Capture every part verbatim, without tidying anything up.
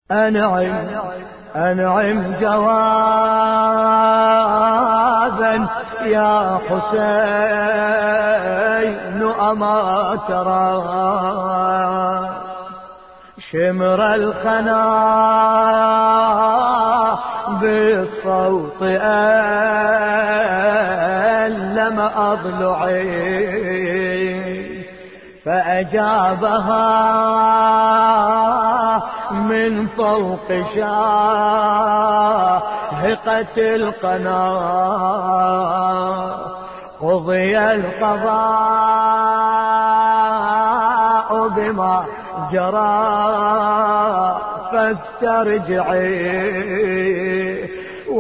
أنعم أنعم جوابا يا حسين أما ترى شمر الخنا بالصوت ألم أضلعي فأجابها من فوق شاهقة القناة قضي القضاء بما جرى فاسترجعي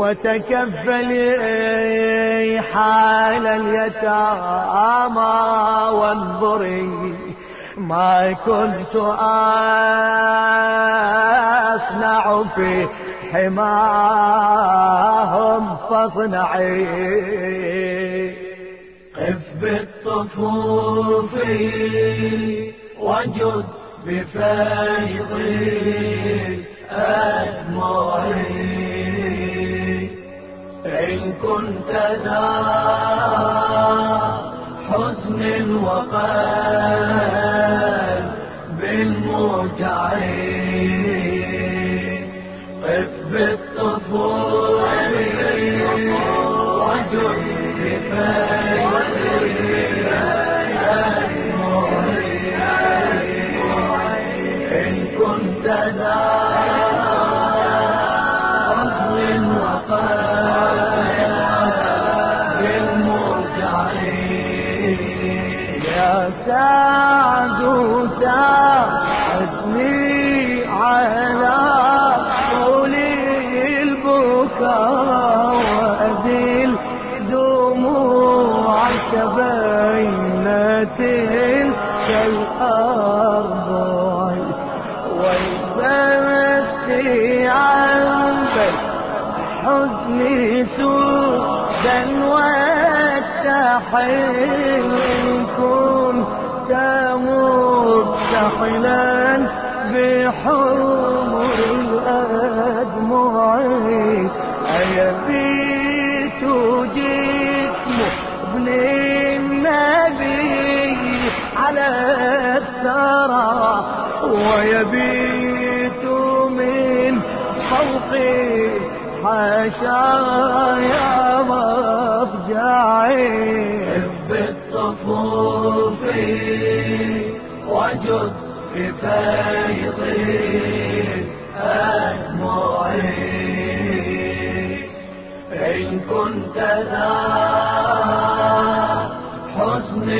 وتكفلي حال اليتامى وانظري ما كنت أصنع في حماهم فاصنعي قف بالطفوف وجد بفيض أدمعي إن كنت ذا حزن وقلب موجع قف بالطفوف وجد بفيض إن كنت ذا حزن وقلب موجع يا سعد ساعدني على طول البكاء وأزيل دموعك بين تلك الأرض والبسي عن حزني سودا والتحل كنت مبتحلا بحمر الأدمع أيبيت جسم ابن النبي على الثرى ويبيت من فوقي حاشايا مفجعي بالطفوف وجد بفيض أدمعي إن كنت ذا حزن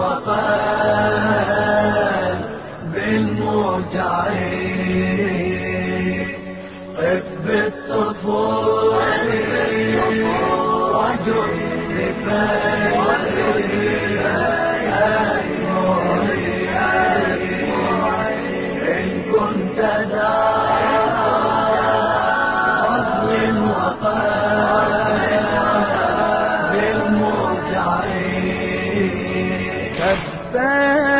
وقلب موجع قف بالطفوف وجد بفيض إن كنت ذا حزن وقلب موجع تبا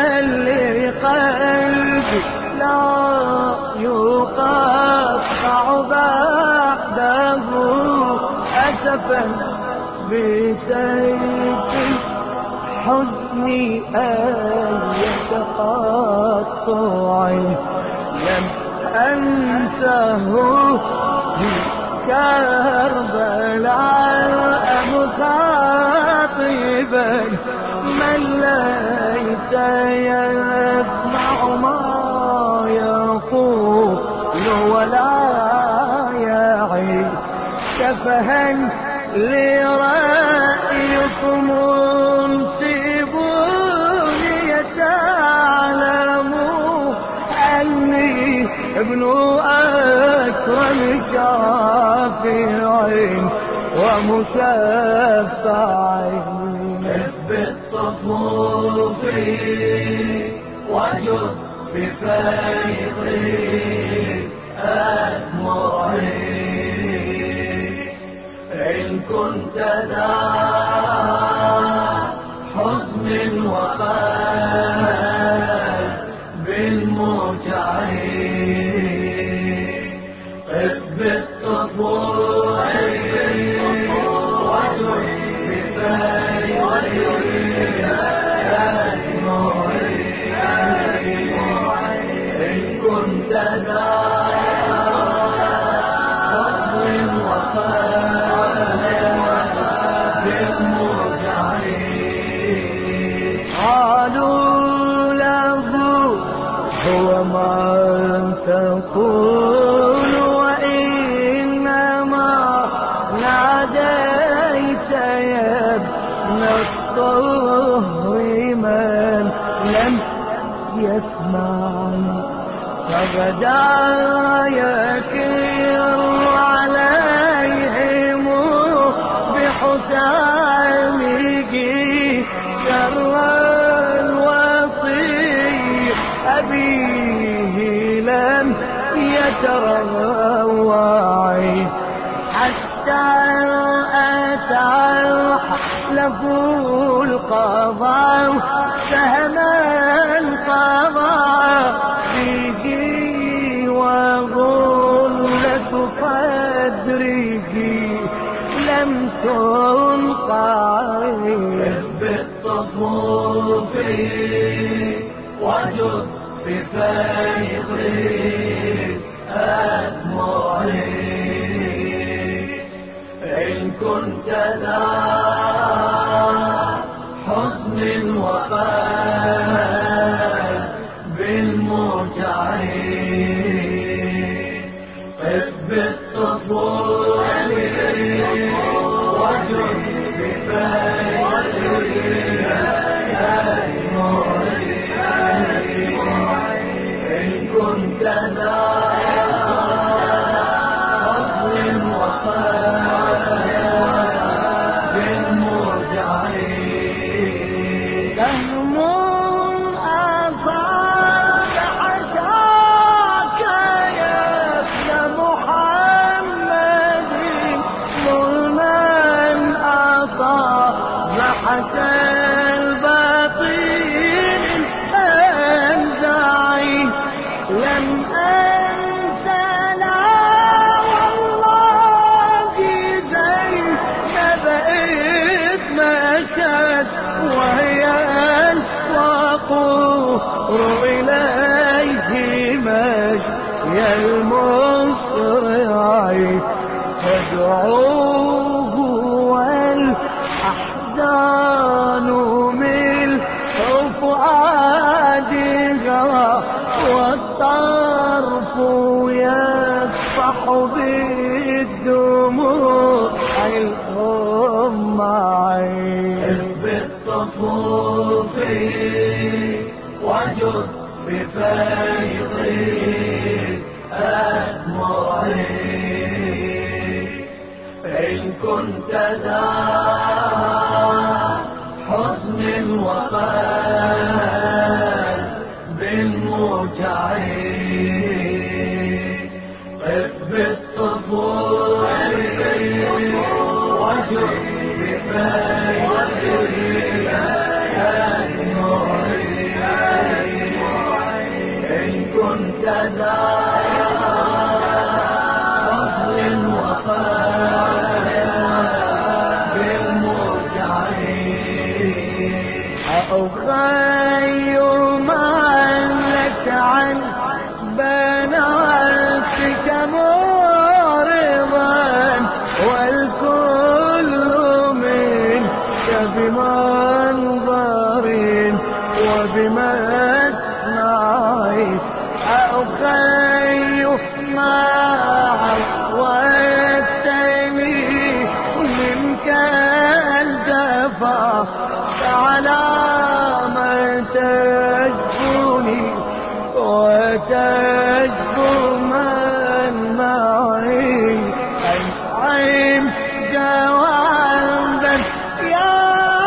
لقلبي لا يقطع بعده أسفا بسيف حزني أن يتقطع لم أنسه في كربلاء مخاطبا من ليس يسمع ما يقول ولا يعي سفها لرأيكم انسبوني تعلموا أني ابن أكرم شافع ومشفع بالطفوف وجد بفيض أدمعي إن كنت ذا حزن وقلب موجع طفولي وجد بفيضي أدمعي إن كنت ذا فضل وفاء بالمرجعين. قالوا له هو ما تقول وإنما ناديت يا ابن الطهر من لم يسمعني فبدا يكر عليهم بحسامه شر الوصي أبيه لم يتروعي حتى أتى له القضاء سهما قضى فيه وغلة قدره لم تنقع. اثبت طفوفي وجد بفيضي أدمعي إن كنت ذا حزن وفاء بالمرجعين. اثبت طفولي وجد بفيضي أدمعي إن كنت ذا فضل وفاء بالمرجعين. دهم أصاب حشاك يا ابن محمد ظلما أصاب حتى الباطل أنزعي لم أنسى لا والله زينب إذ مشت وهي الوقور إليه مشي المسرع تدعوه والأحزان من فؤادها والطرف يسفح بالدموع الأمعين. اثبت طفوفي وجد بفيضي أدمعي إن كنت ذا حزن وفاء بالمرجعين. اثبت طفولي وجد بفيضي أدمعي إن كنت ذا فضل وفاء بالمرجعين. أغير ما لك عن بناتك معرضا والكل منك بمنظر وبمسمع أغير ما عودتني منك الجفا على ما تجفني وتجفو من معي أنعم جوابا يا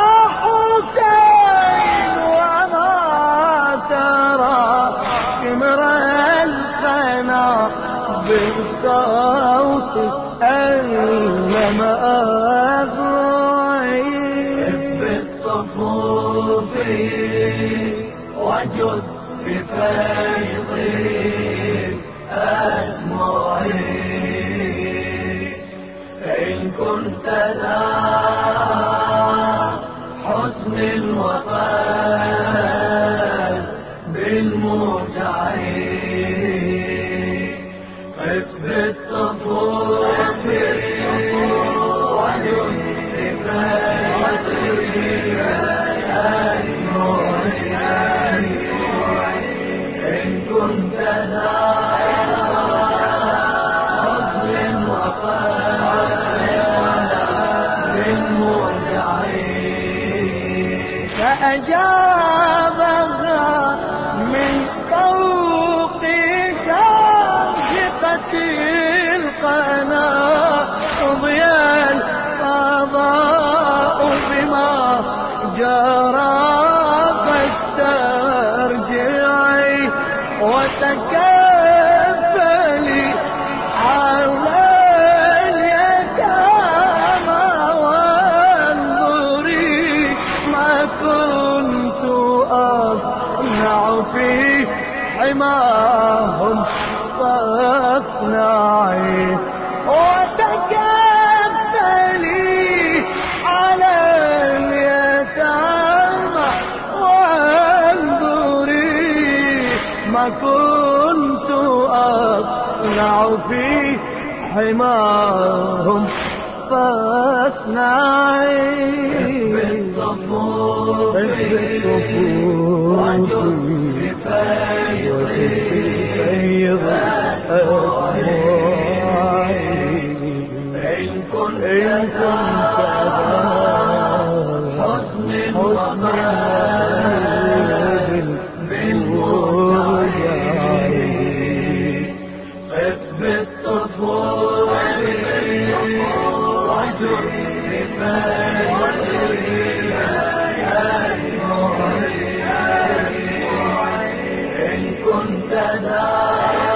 حسين وما ترى شمر القنا بالصوت أينما أغري. اثبت طفوفي وجد بفيضي أدمعي ذا حسن الوفاء بالموجعين، قف بالطفوف وجد إن كنت ذا حسن وفاء بالموجعين. فأجابها من فوق شاهقة القنا، قضي القضاء بما جرى فاسترجعي وتكفلي على اليتامى وانظري ما كنت أصنع في حماهم فاصنعي وتكفلي على اليتامى وانظري ما كنت أصنع في حماهم فاصنعي. بالصفوف وجد بفيض إن كنت ذا حسن وفاء بالموجعين، قف بالطفوف وجد بفيض إن كنت ذا